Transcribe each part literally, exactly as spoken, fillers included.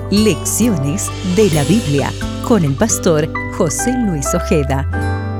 Lecciones de la Biblia con el pastor José Luis Ojeda.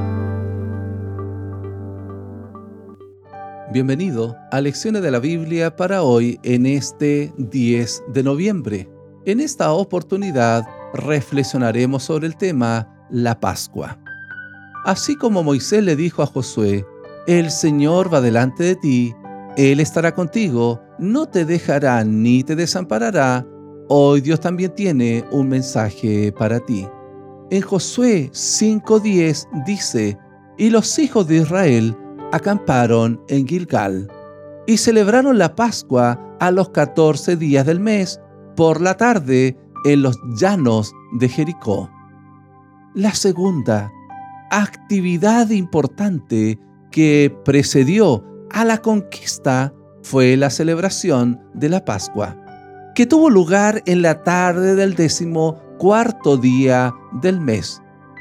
Bienvenido a Lecciones de la Biblia para hoy en este diez de noviembre. En esta oportunidad reflexionaremos sobre el tema la Pascua. Así como Moisés le dijo a Josué, el Señor va delante de ti, Él estará contigo, no te dejará ni te desamparará. Hoy Dios también tiene un mensaje para ti. En Josué cinco diez dice, y los hijos de Israel acamparon en Gilgal y celebraron la Pascua a los catorce días del mes por la tarde en los llanos de Jericó. La segunda actividad importante que precedió a la conquista fue la celebración de la Pascua, que tuvo lugar en la tarde del décimo cuarto día del mes,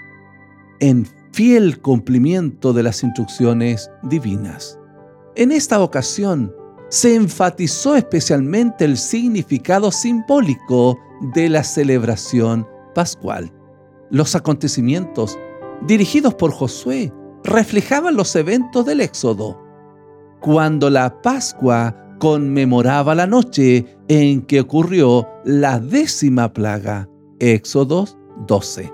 en fiel cumplimiento de las instrucciones divinas. En esta ocasión, se enfatizó especialmente el significado simbólico de la celebración pascual. Los acontecimientos dirigidos por Josué reflejaban los eventos del Éxodo, cuando la Pascua conmemoraba la noche en que ocurrió la décima plaga, Éxodo doce,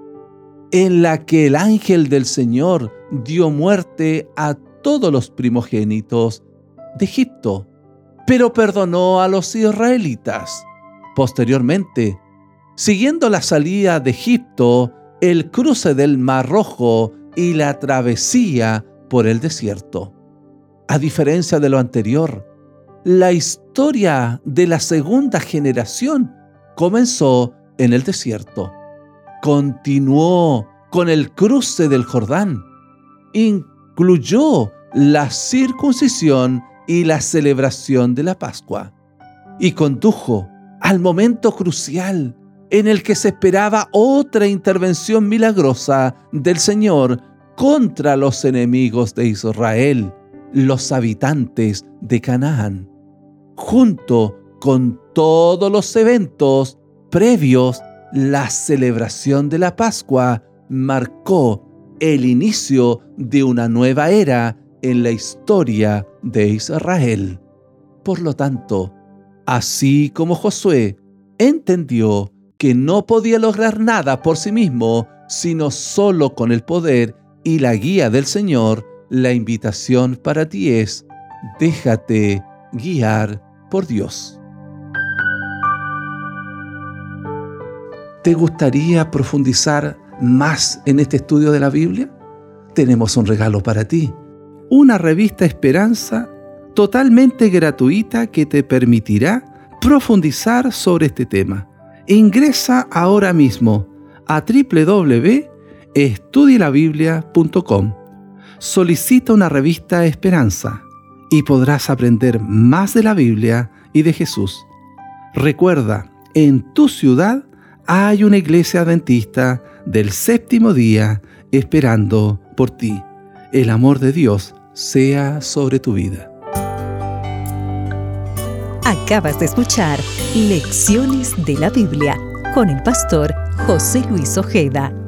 en la que el ángel del Señor dio muerte a todos los primogénitos de Egipto, pero perdonó a los israelitas. Posteriormente, siguiendo la salida de Egipto, el cruce del Mar Rojo y la travesía por el desierto. A diferencia de lo anterior, la historia de la segunda generación comenzó en el desierto, continuó con el cruce del Jordán, incluyó la circuncisión y la celebración de la Pascua, y condujo al momento crucial en el que se esperaba otra intervención milagrosa del Señor contra los enemigos de Israel, los habitantes de Canaán. Junto con todos los eventos previos, la celebración de la Pascua marcó el inicio de una nueva era en la historia de Israel. Por lo tanto, así como Josué entendió que no podía lograr nada por sí mismo, sino solo con el poder y la guía del Señor, la invitación para ti es: déjate guiar por Dios. ¿Te gustaría profundizar más en este estudio de la Biblia? Tenemos un regalo para ti. Una revista Esperanza totalmente gratuita que te permitirá profundizar sobre este tema. Ingresa ahora mismo a doble u doble u doble u punto estudie la biblia punto com. Solicita una revista Esperanza y podrás aprender más de la Biblia y de Jesús. Recuerda, en tu ciudad hay una iglesia adventista del séptimo día esperando por ti. El amor de Dios sea sobre tu vida. Acabas de escuchar Lecciones de la Biblia con el pastor José Luis Ojeda.